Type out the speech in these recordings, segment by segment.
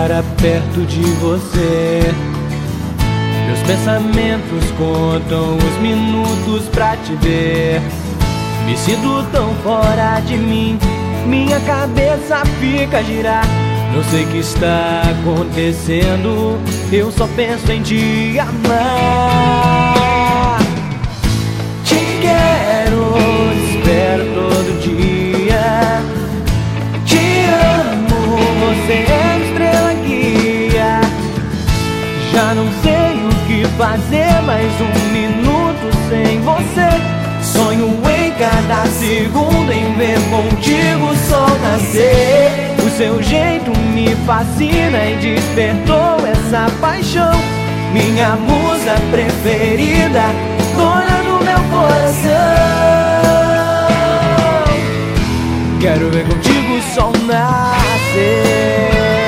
dispara perto de você. Meus pensamentos contam os minutos pra te ver. Me sinto tão fora de mim, minha cabeça fica a girar. Não sei o que está acontecendo, eu só penso em te amar. Te quero, espero todo dia. Te amo, você é minha estrela guia. Já não sei o que fazer, mais um minuto sem você. Sonho em cada segundo em ver contigo o sol nascer. O seu jeito me fascina e despertou essa paixão. Minha musa preferida, dona do meu coração. Quero ver contigo o sol nascer.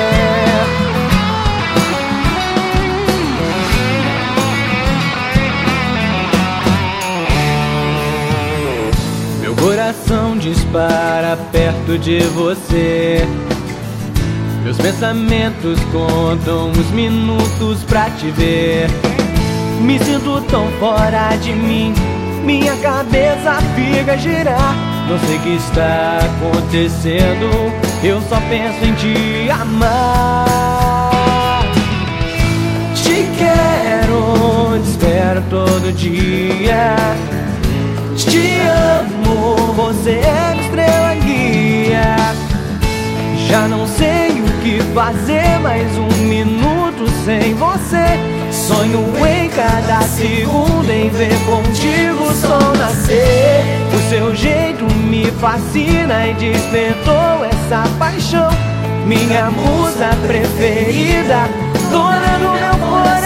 Meu coração dispara perto de você. Meus pensamentos contam os minutos pra te ver. Me sinto tão fora de mim, minha cabeça fica a girar. Não sei o que está acontecendo, eu só penso em te amar. Te quero, te espero todo dia. Te amo, você é minha estrela guia. Já não sei o que fazer, mais um minuto sem você. Sonho em cada segundo em ver contigo o sol nascer. O seu jeito me fascina e despertou essa paixão. Minha musa preferida, dona do meu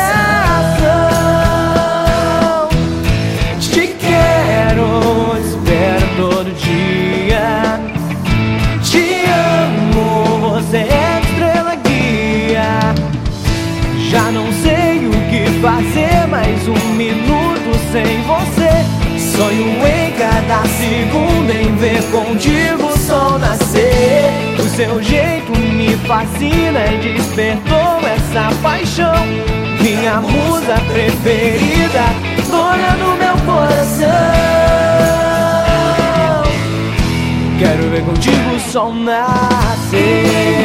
coração. Te quero, espero todo dia. Te amo, você é estrela guia. Já não sei o que fazer, mais um minuto sem você. Sonho em cada segundo em ver contigo o sol nascer. O seu jeito me fascina e despertou essa paixão. Minha musa preferida, dona do meu coração. Quero ver contigo o sol nascer.